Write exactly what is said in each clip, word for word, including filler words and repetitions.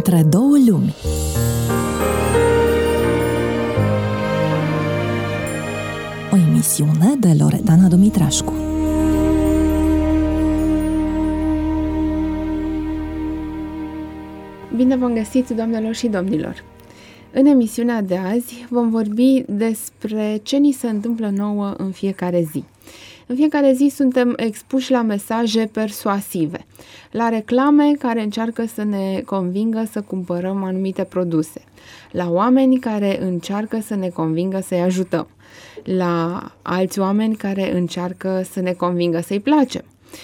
Între două lumi. O emisiune de Loredana Dumitrașcu. Bine v-am găsit, doamnelor și domnilor! În emisiunea de azi vom vorbi despre ce ni se întâmplă nouă în fiecare zi. În fiecare zi suntem expuși la mesaje persuasive, la reclame care încearcă să ne convingă să cumpărăm anumite produse, la oameni care încearcă să ne convingă să-i ajutăm, la alți oameni care încearcă să ne convingă să-i placem.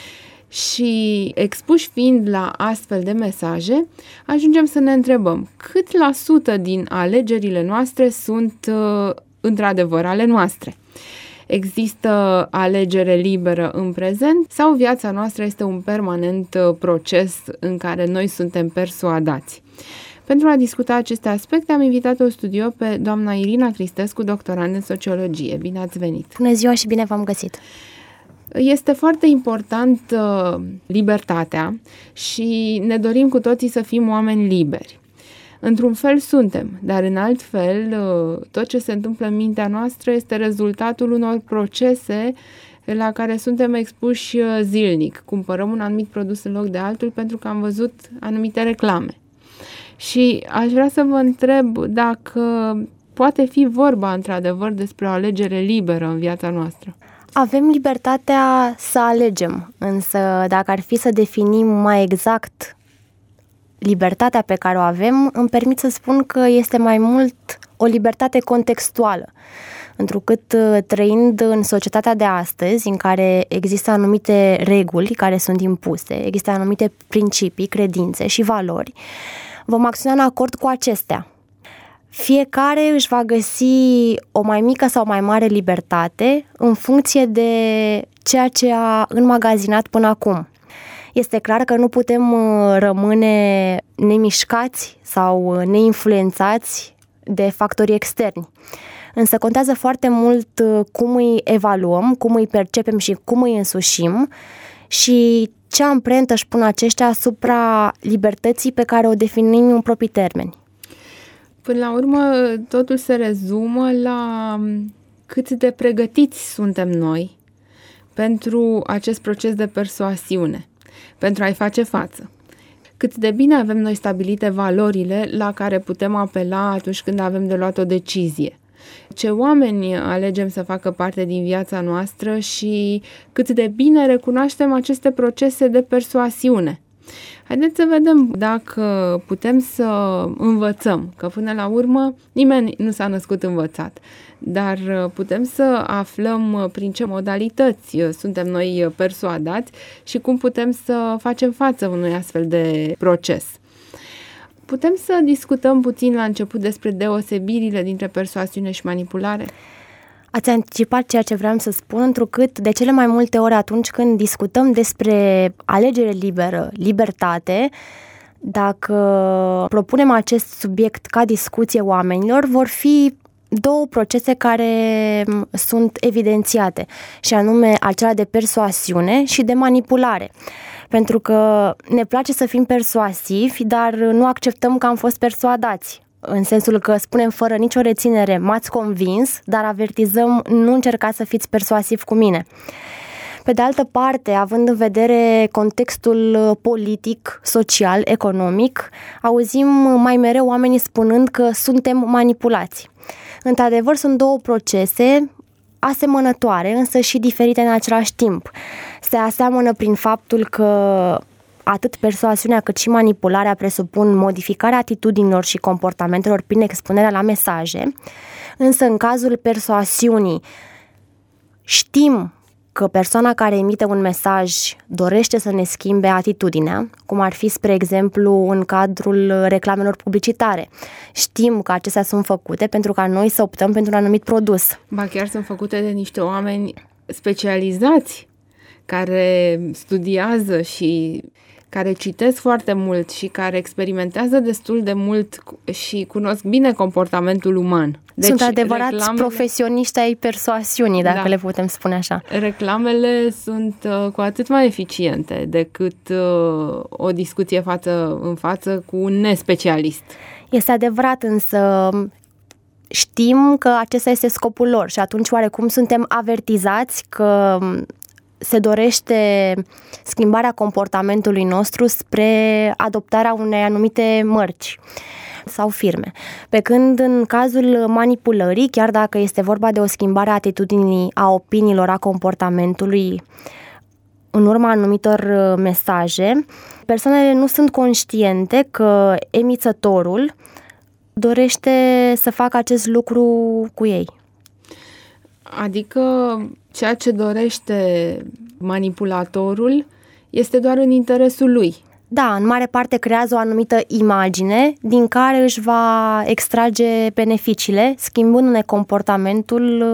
Și expuși fiind la astfel de mesaje, ajungem să ne întrebăm cât la sută din alegerile noastre sunt uh, într-adevăr ale noastre. Există alegere liberă în prezent sau viața noastră este un permanent uh, proces în care noi suntem persuadați? Pentru a discuta aceste aspecte am invitat-o în studio pe doamna Irina Cristescu, doctorand în sociologie. Bine ați venit! Bună ziua și bine v-am găsit! Este foarte important uh, libertatea și ne dorim cu toții să fim oameni liberi. Într-un fel suntem, dar în alt fel uh, tot ce se întâmplă în mintea noastră este rezultatul unor procese la care suntem expuși uh, zilnic. Cumpărăm un anumit produs în loc de altul pentru că am văzut anumite reclame. Și aș vrea să vă întreb dacă poate fi vorba într-adevăr despre o alegere liberă în viața noastră. Avem libertatea să alegem, însă dacă ar fi să definim mai exact libertatea pe care o avem, îmi permit să spun că este mai mult o libertate contextuală, întrucât trăind în societatea de astăzi, în care există anumite reguli care sunt impuse, există anumite principii, credințe și valori, vom acționa în acord cu acestea. Fiecare își va găsi o mai mică sau mai mare libertate în funcție de ceea ce a înmagazinat până acum. Este clar că nu putem rămâne nemișcați sau neinfluențați de factorii externi. Însă contează foarte mult cum îi evaluăm, cum îi percepem și cum îi însușim și ce amprentă își pun aceștia asupra libertății pe care o definim în proprii termeni. Până la urmă, totul se rezumă la cât de pregătiți suntem noi pentru acest proces de persoasiune, pentru a-i face față. Cât de bine avem noi stabilite valorile la care putem apela atunci când avem de luat o decizie. Ce oameni alegem să facă parte din viața noastră și cât de bine recunoaștem aceste procese de persoasiune. Haideți să vedem dacă putem să învățăm, că până la urmă nimeni nu s-a născut învățat, dar putem să aflăm prin ce modalități suntem noi persuadați și cum putem să facem față unui astfel de proces. Putem să discutăm puțin la început despre deosebirile dintre persoasiune și manipulare? Ați anticipat ceea ce vreau să spun, întrucât de cele mai multe ori atunci când discutăm despre alegere liberă, libertate, dacă propunem acest subiect ca discuție oamenilor, vor fi două procese care sunt evidențiate, și anume acela de persoasiune și de manipulare. Pentru că ne place să fim persuasivi, dar nu acceptăm că am fost persuadați. În sensul că spunem fără nicio reținere, m-ați convins, dar avertizăm, nu încercați să fiți persuasiv cu mine. Pe de altă parte, având în vedere contextul politic, social, economic, auzim mai mereu oamenii spunând că suntem manipulați. Într-adevăr, sunt două procese asemănătoare, însă și diferite în același timp. Se aseamănă prin faptul că atât persoasiunea cât și manipularea presupun modificarea atitudinilor și comportamentelor prin expunerea la mesaje, însă în cazul persoasiunii știm că persoana care emite un mesaj dorește să ne schimbe atitudinea, cum ar fi, spre exemplu, în cadrul reclamelor publicitare. Știm că acestea sunt făcute pentru ca noi să optăm pentru un anumit produs. Ba chiar sunt făcute de niște oameni specializați care studiază și care citesc foarte mult și care experimentează destul de mult și cunosc bine comportamentul uman. Deci, sunt adevărați reclamele... profesioniști ai persoasiunii, dacă da. le putem spune așa. Reclamele sunt uh, cu atât mai eficiente decât uh, o discuție față în față cu un nespecialist. Este adevărat, însă știm că acesta este scopul lor și atunci oarecum suntem avertizați că se dorește schimbarea comportamentului nostru spre adoptarea unei anumite mărci sau firme. Pe când în cazul manipulării, chiar dacă este vorba de o schimbare a atitudinii, a opiniilor, a comportamentului în urma anumitor mesaje, persoanele nu sunt conștiente că emițătorul dorește să facă acest lucru cu ei. Adică ceea ce dorește manipulatorul este doar în interesul lui. Da, în mare parte creează o anumită imagine din care își va extrage beneficiile, schimbându-ne comportamentul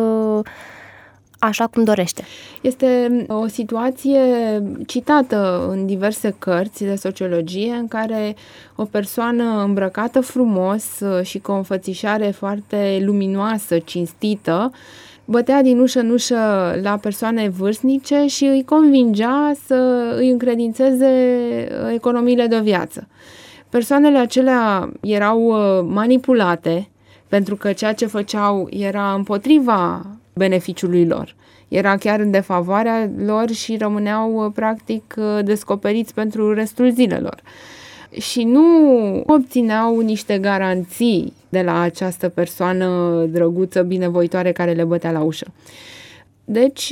așa cum dorește. Este o situație citată în diverse cărți de sociologie în care o persoană îmbrăcată frumos și cu o înfățișare foarte luminoasă, cinstită, bătea din ușă în ușă la persoane vârstnice și îi convingea să îi încredințeze economiile de o viață. Persoanele acelea erau manipulate pentru că ceea ce făceau era împotriva beneficiului lor. Era chiar în defavoarea lor și rămâneau practic descoperiți pentru restul zilelor. Și nu obțineau niște garanții de la această persoană drăguță, binevoitoare care le bătea la ușă. Deci,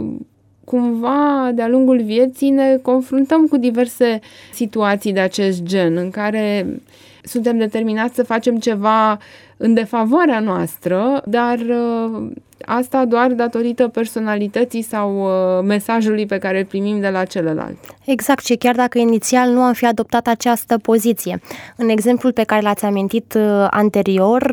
cumva, de-a lungul vieții ne confruntăm cu diverse situații de acest gen, în care suntem determinați să facem ceva în defavoarea noastră, dar asta doar datorită personalității sau mesajului pe care îl primim de la celălalt. Exact, și chiar dacă inițial nu am fi adoptat această poziție. În exemplul pe care l-ați amintit anterior,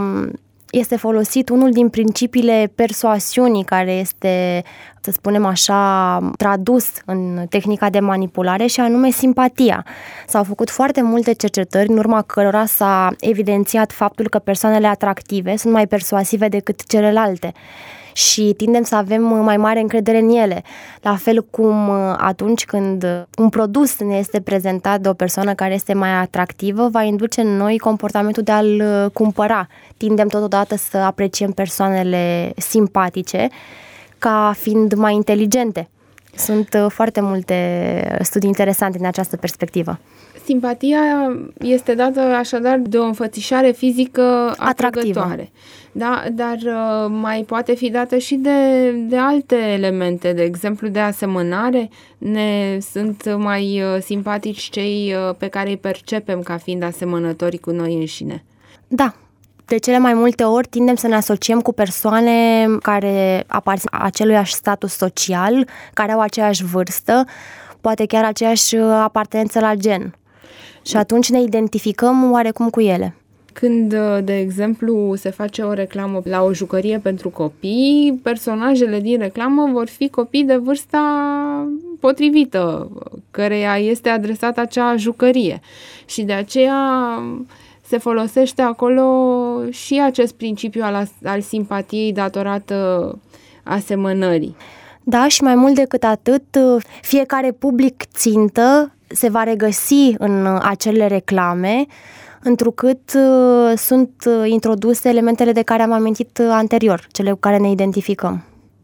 este folosit unul din principiile persoasiunii care este, să spunem așa, tradus în tehnica de manipulare și anume simpatia. S-au făcut foarte multe cercetări în urma cărora s-a evidențiat faptul că persoanele atractive sunt mai persuasive decât celelalte și tindem să avem mai mare încredere în ele. La fel cum atunci când un produs ne este prezentat de o persoană care este mai atractivă, va induce în noi comportamentul de a-l cumpăra. Tindem totodată să apreciem persoanele simpatice ca fiind mai inteligente. Sunt foarte multe studii interesante din această perspectivă. Simpatia este dată așadar de o înfățișare fizică atrăgătoare. Da, dar mai poate fi dată și de, de alte elemente, de exemplu de asemănare. Ne sunt mai simpatici cei pe care îi percepem ca fiind asemănători cu noi înșine. Da. De cele mai multe ori tindem să ne asociem cu persoane care aparțin aceluiași status social, care au aceeași vârstă, poate chiar aceeași apartenență la gen. Și atunci ne identificăm oarecum cu ele. Când, de exemplu, se face o reclamă la o jucărie pentru copii, personajele din reclamă vor fi copii de vârsta potrivită, căreia este adresată acea jucărie. Și de aceea se folosește acolo și acest principiu al, al simpatiei datorată asemănării. Da, și mai mult decât atât, fiecare public țintă se va regăsi în acele reclame, întrucât sunt introduse elementele de care am amintit anterior, cele cu care ne identificăm.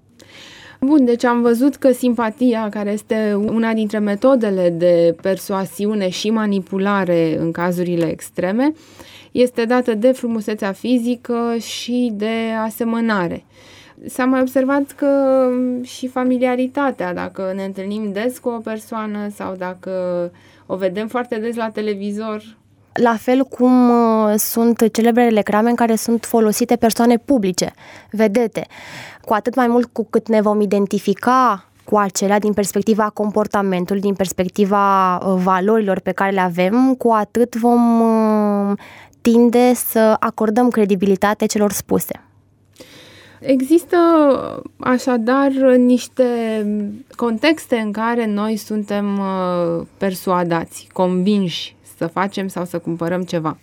Bun, deci am văzut că simpatia, care este una dintre metodele de persoasiune și manipulare în cazurile extreme, este dată de frumusețea fizică și de asemănare. S-a mai observat că și familiaritatea, dacă ne întâlnim des cu o persoană sau dacă o vedem foarte des la televizor. La fel cum sunt celebrele reclame în care sunt folosite persoane publice, vedete. Cu atât mai mult cu cât ne vom identifica cu acelea din perspectiva comportamentului, din perspectiva valorilor pe care le avem, cu atât vom tinde să acordăm credibilitate celor spuse. Există așadar niște contexte în care noi suntem persuadați, convinși să facem sau să cumpărăm ceva.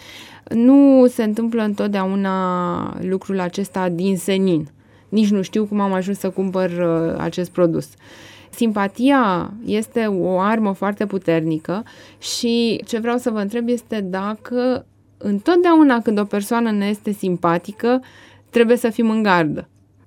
Nu se întâmplă întotdeauna lucrul acesta din senin. Nici nu știu cum am ajuns să cumpăr acest produs. Simpatia este o armă foarte puternică și ce vreau să vă întreb este dacă întotdeauna când o persoană ne este simpatică, trebuie să fim în gardă.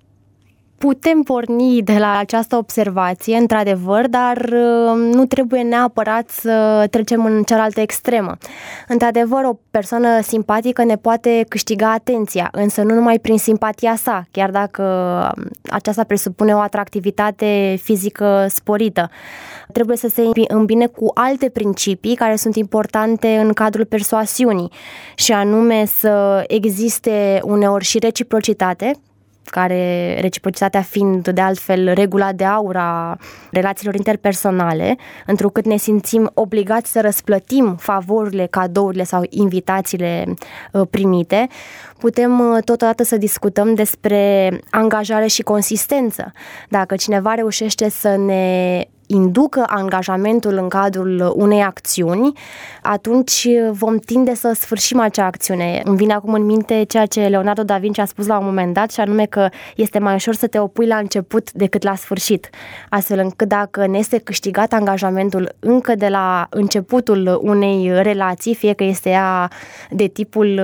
Putem porni de la această observație, într-adevăr, dar nu trebuie neapărat să trecem în cealaltă extremă. Într-adevăr, o persoană simpatică ne poate câștiga atenția, însă nu numai prin simpatia sa, chiar dacă aceasta presupune o atractivitate fizică sporită. Trebuie să se îmbine cu alte principii care sunt importante în cadrul persoasiunii, și anume să existe uneori și reciprocitate, care reciprocitatea fiind de altfel regula de aur a relațiilor interpersonale, întrucât ne simțim obligați să răsplătim favorurile, cadourile sau invitațiile primite. Putem totodată să discutăm despre angajare și consistență. Dacă cineva reușește să ne inducă angajamentul în cadrul unei acțiuni, atunci vom tinde să sfârșim acea acțiune. Îmi vine acum în minte ceea ce Leonardo da Vinci a spus la un moment dat, și anume că este mai ușor să te opui la început decât la sfârșit. Astfel încât dacă ne este câștigat angajamentul încă de la începutul unei relații, fie că este ea de tipul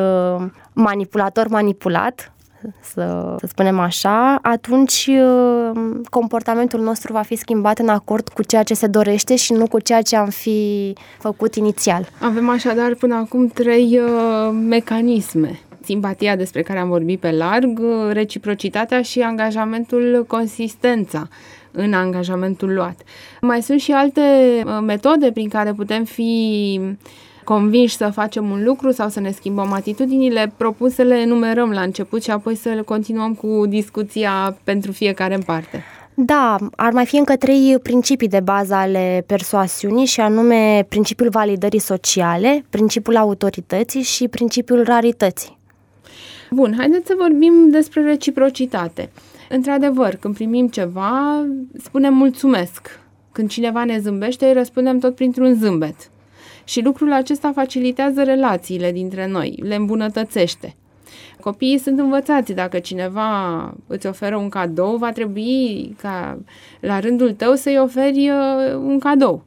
manipulator-manipulat, să, să spunem așa, atunci comportamentul nostru va fi schimbat în acord cu ceea ce se dorește și nu cu ceea ce am fi făcut inițial. Avem așadar până acum trei uh, mecanisme. Simpatia, despre care am vorbit pe larg, reciprocitatea și angajamentul, consistența în angajamentul luat. Mai sunt și alte uh, metode prin care putem fi convinși să facem un lucru sau să ne schimbăm atitudinile. Propun să le enumerăm la început și apoi să le continuăm cu discuția pentru fiecare în parte. Da, ar mai fi încă trei principii de bază ale persoasiunii, și anume principiul validării sociale, principiul autorității și principiul rarității. Bun, haideți să vorbim despre reciprocitate. Într-adevăr, când primim ceva, spunem mulțumesc. Când cineva ne zâmbește, îi răspundem tot printr-un zâmbet. Și lucrul acesta facilitează relațiile dintre noi, le îmbunătățește. Copiii sunt învățați, dacă cineva îți oferă un cadou, va trebui ca la rândul tău să-i oferi un cadou.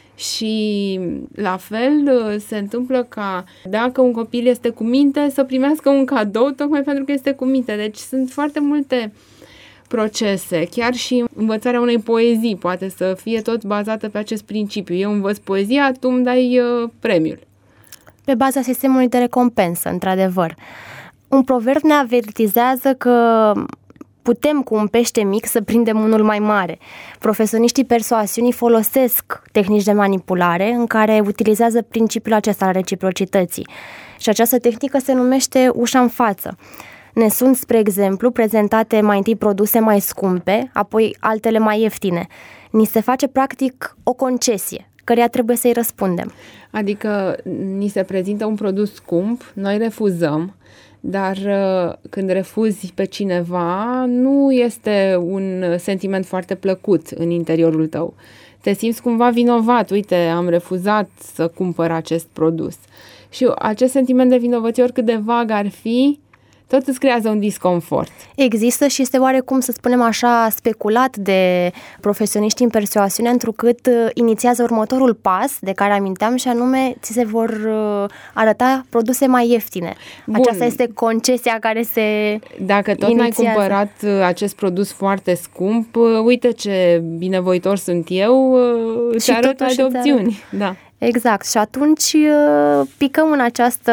Și la fel se întâmplă ca dacă un copil este cu minte, să primească un cadou tocmai pentru că este cu minte. Deci sunt foarte multe procese, chiar și învățarea unei poezii poate să fie tot bazată pe acest principiu. Eu învăț poezia, tu îmi dai uh, premiul. Pe baza sistemului de recompensă, într-adevăr. Un proverb ne avertizează că putem cu un pește mic să prindem unul mai mare. Profesioniștii persoasiunii folosesc tehnici de manipulare în care utilizează principiul acesta al reciprocității. Și această tehnică se numește ușa în față. Ne sunt, spre exemplu, prezentate mai întâi produse mai scumpe, apoi altele mai ieftine. Ni se face practic o concesie, căreia trebuie să-i răspundem. Adică ni se prezintă un produs scump, noi refuzăm, dar când refuzi pe cineva, nu este un sentiment foarte plăcut în interiorul tău. Te simți cumva vinovat, uite, am refuzat să cumpăr acest produs. Și acest sentiment de vinovăție, oricât de vag ar fi, tot îți creează un disconfort. Există și este oarecum, să spunem așa, speculat de profesioniști în persoasiune, întrucât inițiază următorul pas de care aminteam, și anume ți se vor arăta produse mai ieftine. Bun. Aceasta este concesia care se Dacă tot inițiază. N-ai cumpărat acest produs foarte scump, uite ce binevoitor sunt eu, îți arăt alte opțiuni. Da. Exact. Și atunci picăm în această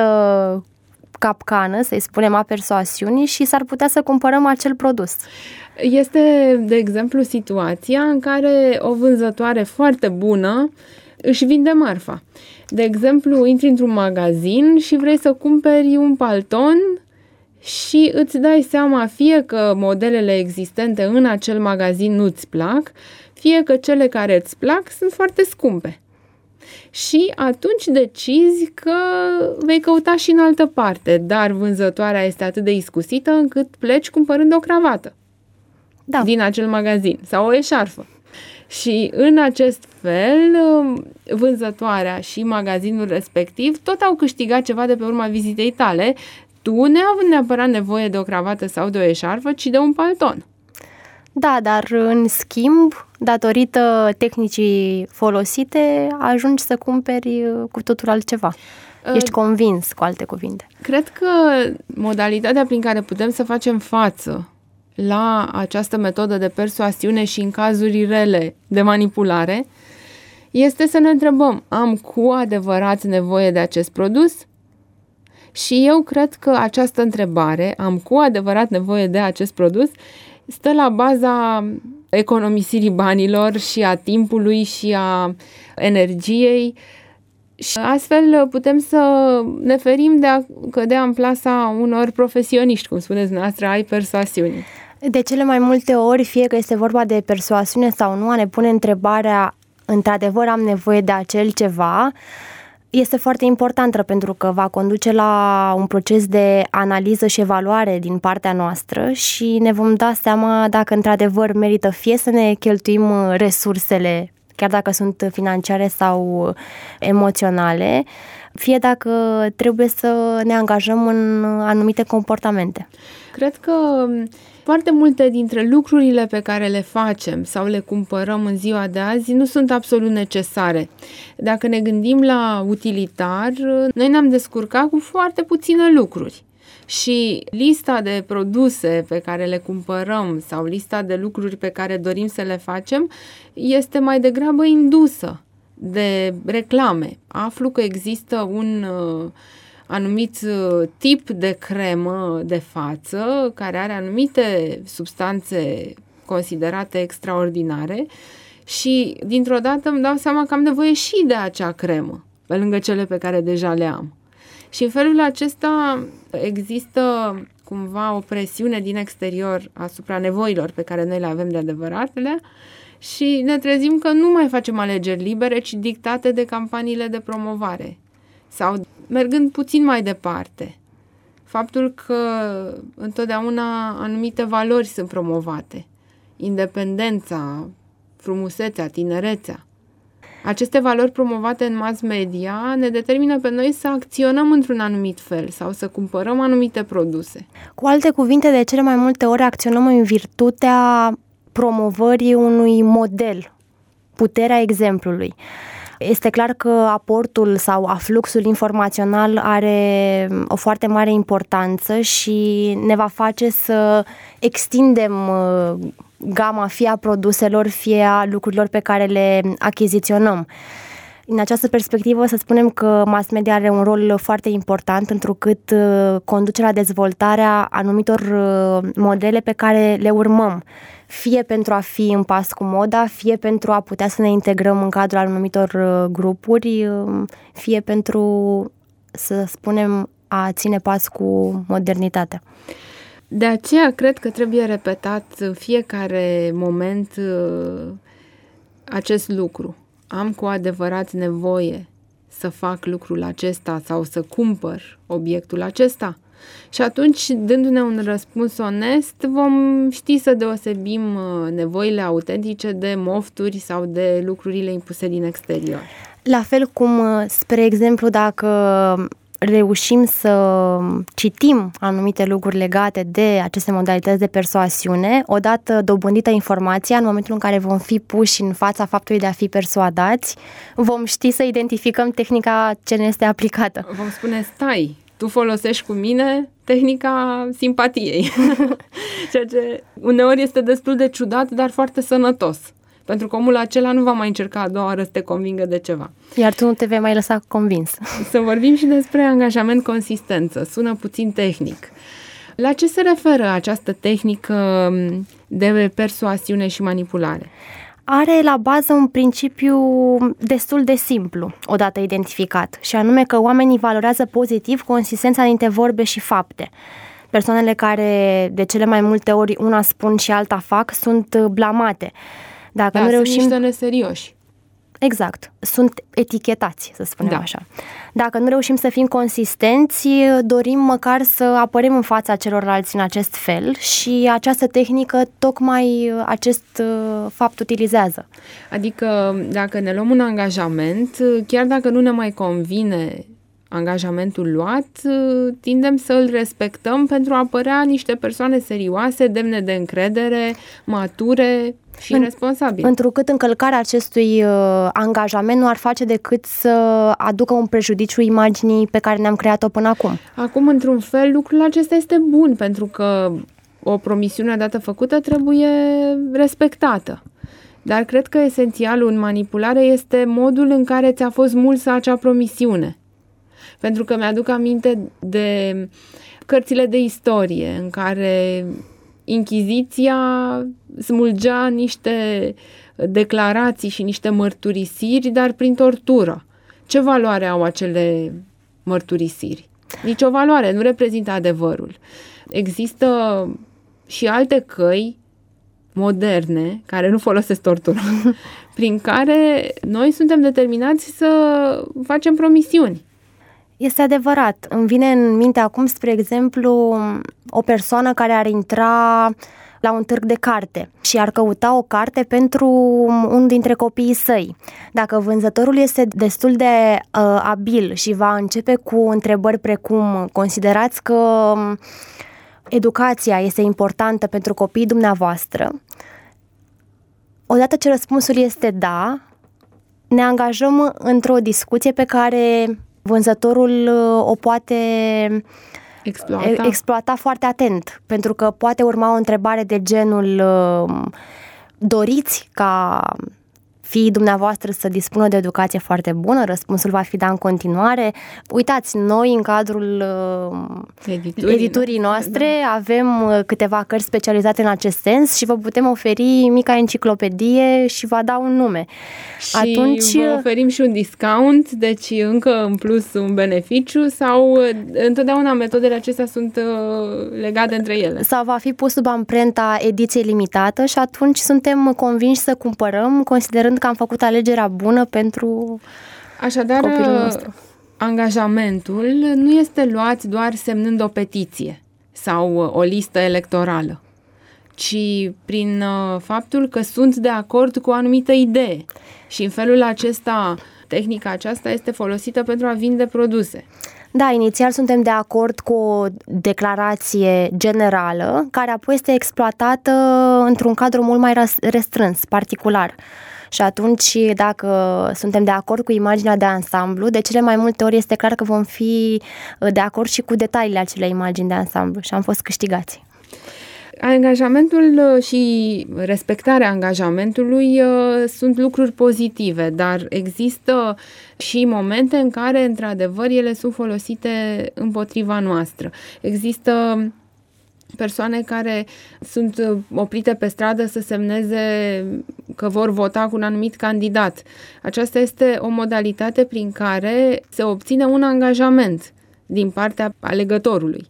capcană, să-i spunem, a persoasiunii și s-ar putea să cumpărăm acel produs. Este, de exemplu, situația în care o vânzătoare foarte bună își vinde marfa. De exemplu, intri într-un magazin și vrei să cumperi un palton și îți dai seama fie că modelele existente în acel magazin nu-ți plac, fie că cele care îți plac sunt foarte scumpe. Și atunci decizi că vei căuta și în altă parte, dar vânzătoarea este atât de iscusită încât pleci cumpărând o cravată da. din acel magazin sau o eșarfă. Și în acest fel, vânzătoarea și magazinul respectiv tot au câștigat ceva de pe urma vizitei tale, tu neavând neapărat nevoie de o cravată sau de o eșarfă, ci de un palton. Da, dar în schimb, datorită tehnicii folosite, ajungi să cumperi cu totul altceva. Ești convins, cu alte cuvinte. Cred că modalitatea prin care putem să facem față la această metodă de persoasiune și în cazuri rele de manipulare este să ne întrebăm, am cu adevărat nevoie de acest produs? Și eu cred că această întrebare, am cu adevărat nevoie de acest produs, stă la baza economisirii banilor și a timpului și a energiei și astfel putem să ne ferim de a cădea în plasa unor profesioniști, cum spuneți dumneavoastră, ai persoasiunii. De cele mai multe ori, fie că este vorba de persoasiune sau nu, a ne pune întrebarea, într-adevăr am nevoie de acel ceva, este foarte importantă pentru că va conduce la un proces de analiză și evaluare din partea noastră și ne vom da seama dacă într-adevăr merită fie să ne cheltuim resursele, chiar dacă sunt financiare sau emoționale, fie dacă trebuie să ne angajăm în anumite comportamente. Cred că foarte multe dintre lucrurile pe care le facem sau le cumpărăm în ziua de azi nu sunt absolut necesare. Dacă ne gândim la utilitar, noi ne-am descurcat cu foarte puține lucruri. Și lista de produse pe care le cumpărăm sau lista de lucruri pe care dorim să le facem este mai degrabă indusă de reclame. Aflu că există un uh, anumit uh, tip de cremă de față care are anumite substanțe considerate extraordinare și dintr-o dată îmi dau seama că am nevoie și de acea cremă, pe lângă cele pe care deja le am. Și în felul acesta există cumva o presiune din exterior asupra nevoilor pe care noi le avem de adevăratele și ne trezim că nu mai facem alegeri libere, ci dictate de campaniile de promovare. Sau mergând puțin mai departe, faptul că întotdeauna anumite valori sunt promovate. Independența, frumusețea, tinerețea. Aceste valori promovate în mass media ne determină pe noi să acționăm într-un anumit fel sau să cumpărăm anumite produse. Cu alte cuvinte, de cele mai multe ori acționăm în virtutea promovării unui model, puterea exemplului. Este clar că aportul sau afluxul informațional are o foarte mare importanță și ne va face să extindem gama fie a produselor, fie a lucrurilor pe care le achiziționăm. În această perspectivă, să spunem că mass media are un rol foarte important, întrucât conduce la dezvoltarea anumitor modele pe care le urmăm, fie pentru a fi în pas cu moda, fie pentru a putea să ne integrăm în cadrul anumitor grupuri, fie pentru, să spunem, a ține pas cu modernitatea. De aceea cred că trebuie repetat în fiecare moment acest lucru. Am cu adevărat nevoie să fac lucrul acesta sau să cumpăr obiectul acesta? Și atunci, dându-ne un răspuns onest, vom ști să deosebim nevoile autentice de mofturi sau de lucrurile impuse din exterior. La fel cum, spre exemplu, dacă reușim să citim anumite lucruri legate de aceste modalități de persoasiune, odată dobândită informația, în momentul în care vom fi puși în fața faptului de a fi persuadați, vom ști să identificăm tehnica ce ne este aplicată. Vom spune, stai, tu folosești cu mine tehnica simpatiei, ceea ce uneori este destul de ciudat, dar foarte sănătos. Pentru că omul acela nu va mai încerca a doua oară să te convingă de ceva. Iar tu nu te vei mai lăsa convins. Să vorbim și despre angajament consistență. Sună puțin tehnic. La ce se referă această tehnică de persoasiune și manipulare? Are la bază un principiu destul de simplu, odată identificat, și anume că oamenii valorează pozitiv consistența dintre vorbe și fapte. Persoanele care de cele mai multe ori una spun și alta fac sunt blamate. Dacă da, nu reușim... sunt niște neserioși. Exact. Sunt etichetați, să spunem Da. așa. Dacă nu reușim să fim consistenți, dorim măcar să apărem în fața celorlalți în acest fel și această tehnică tocmai acest fapt utilizează. Adică dacă ne luăm un angajament, chiar dacă nu ne mai convine angajamentul luat, tindem să îl respectăm pentru a părea niște persoane serioase, demne de încredere, mature și În, responsabile. Întrucât încălcarea acestui uh, angajament nu ar face decât să aducă un prejudiciu imaginii pe care ne-am creat-o până acum. Acum, într-un fel, lucrul acesta este bun, pentru că o promisiune odată făcută trebuie respectată. Dar cred că esențialul în manipulare este modul în care ți-a fost mulsă acea promisiune. Pentru că mi-aduc aminte de cărțile de istorie în care Inchiziția smulgea niște declarații și niște mărturisiri, dar prin tortură. Ce valoare au acele mărturisiri? Nici o valoare, nu reprezintă adevărul. Există și alte căi moderne, care nu folosesc tortură, prin care noi suntem determinați să facem promisiuni. Este adevărat. Îmi vine în minte acum, spre exemplu, o persoană care ar intra la un târg de carte și ar căuta o carte pentru unul dintre copiii săi. Dacă vânzătorul este destul de uh, abil și va începe cu întrebări precum: considerați că educația este importantă pentru copiii dumneavoastră? Odată ce răspunsul este da, ne angajăm într-o discuție pe care vânzătorul o poate exploata. exploata foarte atent, pentru că poate urma o întrebare de genul: doriți ca fiii dumneavoastră să dispună de educație foarte bună? Răspunsul va fi da în continuare. Uitați, noi în cadrul editurii, editurii noastre da. avem câteva cărți specializate în acest sens și vă putem oferi mica enciclopedie și va da un nume. Și Atunci vă oferim și un discount, deci încă în plus un beneficiu, sau întotdeauna metodele acestea sunt legate între ele? Sau va fi pus sub amprenta ediției limitată și atunci suntem convinși să cumpărăm, considerând că am făcut alegerea bună pentru Așadar, copilul nostru. Angajamentul nu este luat doar semnând o petiție sau o listă electorală, ci prin faptul că sunt de acord cu o anumită idee. Și în felul acesta, tehnica aceasta este folosită pentru a vinde produse. Da, inițial suntem de acord cu o declarație generală, care apoi este exploatată într-un cadru mult mai restrâns, particular. Și atunci, dacă suntem de acord cu imaginea de ansamblu, de cele mai multe ori este clar că vom fi de acord și cu detaliile acelei imagini de ansamblu și am fost câștigați. Angajamentul și respectarea angajamentului sunt lucruri pozitive, dar există și momente în care, într-adevăr, ele sunt folosite împotriva noastră. Există persoane care sunt oprite pe stradă să semneze că vor vota cu un anumit candidat. Aceasta este o modalitate prin care se obține un angajament din partea alegătorului.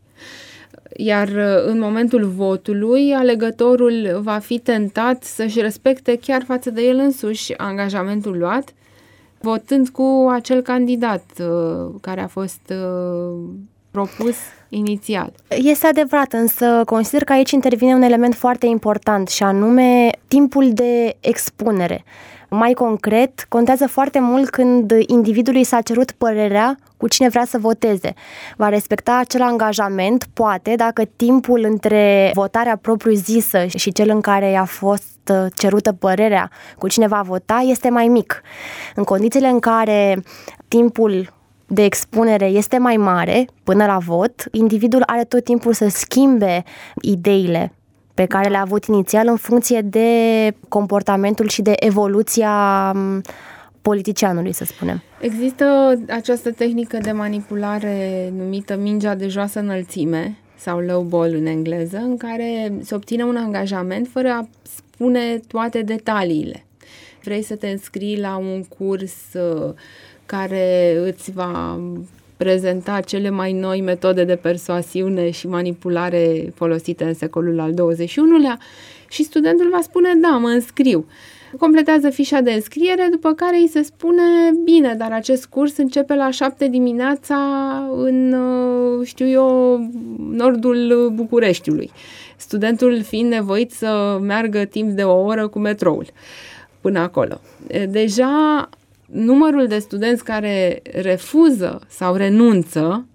Iar în momentul votului, alegătorul va fi tentat să-și respecte chiar față de el însuși angajamentul luat, votând cu acel candidat uh, care a fost uh, propus inițial. Este adevărat, însă consider că aici intervine un element foarte important și anume timpul de expunere. Mai concret, contează foarte mult când individului s-a cerut părerea cu cine vrea să voteze. Va respecta acel angajament, poate, dacă timpul între votarea propriu-zisă și cel în care i-a fost cerută părerea cu cine va vota este mai mic. În condițiile în care timpul de expunere este mai mare până la vot, individul are tot timpul să schimbe ideile pe care le-a avut inițial în funcție de comportamentul și de evoluția politicianului, să spunem. Există această tehnică de manipulare numită mingea de joasă înălțime sau low ball în engleză, în care se obține un angajament fără a spune toate detaliile. Vrei să te înscrii la un curs care îți va prezenta cele mai noi metode de persoasiune și manipulare folosite în secolul al douăzeci și unulea și studentul va spune: da, mă înscriu. completează fișa de înscriere, după care îi se spune, bine, dar acest curs începe la șapte dimineața în, știu eu, nordul Bucureștiului. Studentul fiind nevoit să meargă timp de o oră cu metroul până acolo. Deja numărul de studenți care refuză sau renunță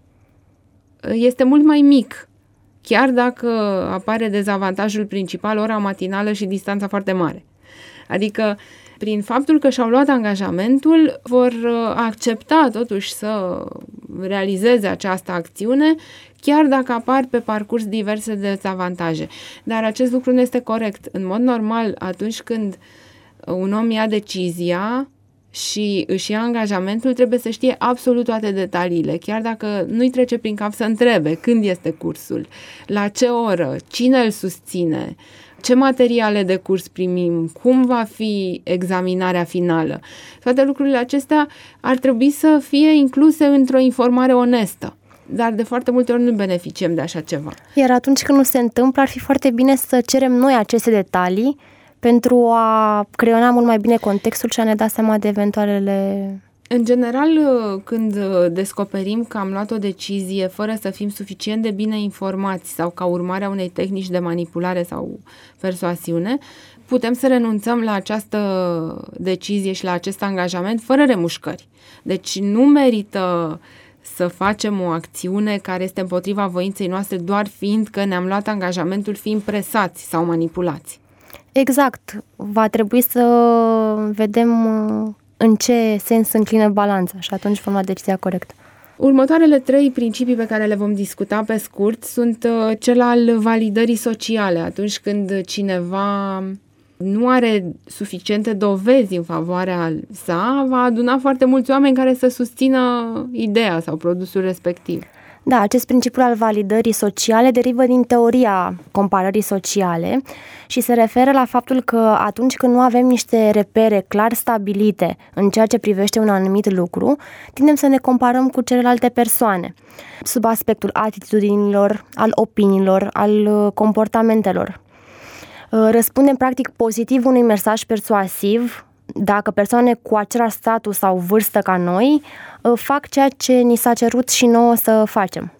este mult mai mic, chiar dacă apare dezavantajul principal, ora matinală și distanța foarte mare. Adică, prin faptul că și-au luat angajamentul, vor accepta totuși să realizeze această acțiune, chiar dacă apar pe parcurs diverse dezavantaje. Dar acest lucru nu este corect. În mod normal, atunci când un om ia decizia și își ia angajamentul, trebuie să știe absolut toate detaliile, chiar dacă nu-i trece prin cap să întrebe când este cursul, la ce oră, cine îl susține, ce materiale de curs primim, cum va fi examinarea finală. Toate lucrurile acestea ar trebui să fie incluse într-o informare onestă. Dar de foarte multe ori nu beneficiem de așa ceva. Iar atunci când nu se întâmplă, ar fi foarte bine să cerem noi aceste detalii pentru a creiona mult mai bine contextul și a ne da seama de eventualele... În general, când descoperim că am luat o decizie fără să fim suficient de bine informați sau ca urmare a unei tehnici de manipulare sau persoasiune, putem să renunțăm la această decizie și la acest angajament fără remușcări. Deci nu merită să facem o acțiune care este împotriva voinței noastre doar fiind că ne-am luat angajamentul fiind presați sau manipulați. Exact. Va trebui să vedem în ce sens înclină balanța și atunci vom lua decizia corectă. Următoarele trei principii pe care le vom discuta pe scurt sunt cel al validării sociale. Atunci când cineva nu are suficiente dovezi în favoarea sa, va aduna foarte mulți oameni care să susțină ideea sau produsul respectiv. Da, acest principiu al validării sociale derivă din teoria comparării sociale și se referă la faptul că atunci când nu avem niște repere clar stabilite în ceea ce privește un anumit lucru, tindem să ne comparăm cu celelalte persoane, sub aspectul atitudinilor, al opiniilor, al comportamentelor. Răspundem practic pozitiv unui mesaj persuasiv dacă persoane cu același status sau vârstă ca noi fac ceea ce ni s-a cerut și nouă să facem.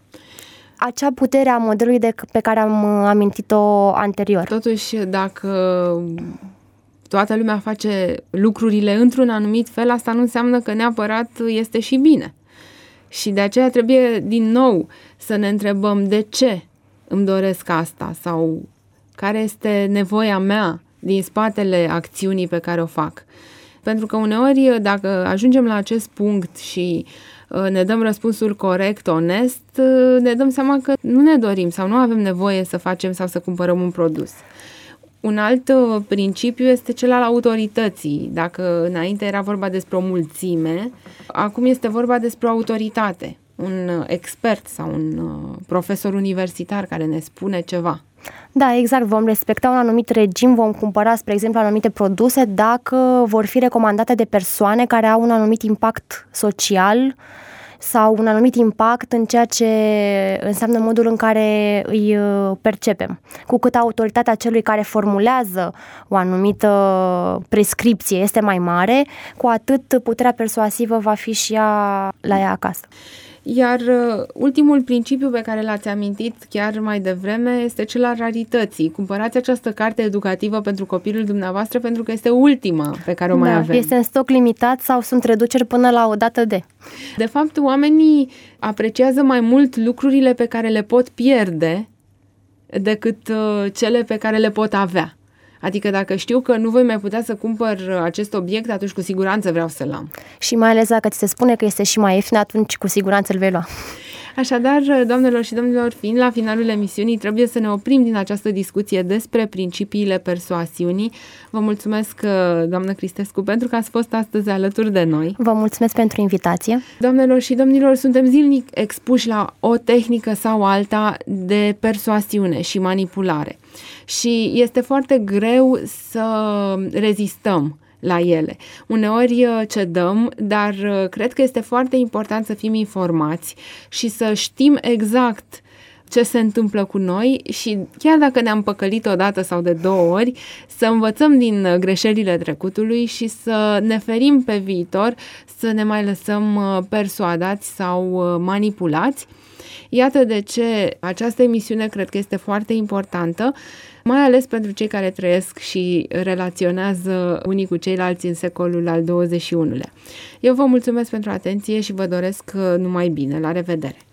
Acea putere a modelului de, pe care am amintit-o anterior. Totuși, dacă toată lumea face lucrurile într-un anumit fel, asta nu înseamnă că neapărat este și bine. Și de aceea trebuie din nou să ne întrebăm de ce îmi doresc asta sau care este nevoia mea din spatele acțiunii pe care o fac. Pentru că uneori, dacă ajungem la acest punct și ne dăm răspunsul corect, onest, ne dăm seama că nu ne dorim sau nu avem nevoie să facem sau să cumpărăm un produs. Un alt principiu este cel al autorității. Dacă înainte era vorba despre o mulțime, acum este vorba despre o autoritate, un expert sau un profesor universitar care ne spune ceva. Da, exact. Vom respecta un anumit regim, vom cumpăra, spre exemplu, anumite produse dacă vor fi recomandate de persoane care au un anumit impact social sau un anumit impact în ceea ce înseamnă modul în care îi percepem. Cu cât autoritatea celui care formulează o anumită prescripție este mai mare, cu atât puterea persuasivă va fi și ea la ea acasă. Iar ultimul principiu pe care l-ați amintit chiar mai devreme este cel al rarității. Cumpărați această carte educativă pentru copilul dumneavoastră pentru că este ultima pe care o mai da, avem. Este în stoc limitat sau sunt reduceri până la o dată de. De fapt, oamenii apreciază mai mult lucrurile pe care le pot pierde decât cele pe care le pot avea. Adică dacă știu că nu voi mai putea să cumpăr acest obiect, atunci cu siguranță vreau să-l am. Și mai ales dacă ți se spune că este și mai ieftin, atunci cu siguranță îl vei lua. Așadar, doamnelor și domnilor, fiind la finalul emisiunii, trebuie să ne oprim din această discuție despre principiile persoasiunii. Vă mulțumesc, doamnă Cristescu, pentru că ați fost astăzi alături de noi. Vă mulțumesc pentru invitație. Doamnelor și domnilor, suntem zilnic expuși la o tehnică sau alta de persoasiune și manipulare. Și este foarte greu să rezistăm la ele. Uneori cedăm, dar cred că este foarte important să fim informați și să știm exact ce se întâmplă cu noi și chiar dacă ne-am păcălit odată sau de două ori, să învățăm din greșelile trecutului și să ne ferim pe viitor, să ne mai lăsăm persuadați sau manipulați. Iată de ce această emisiune cred că este foarte importantă, mai ales pentru cei care trăiesc și relaționează unii cu ceilalți în secolul al douăzeci și unulea. Eu vă mulțumesc pentru atenție și vă doresc numai bine. La revedere!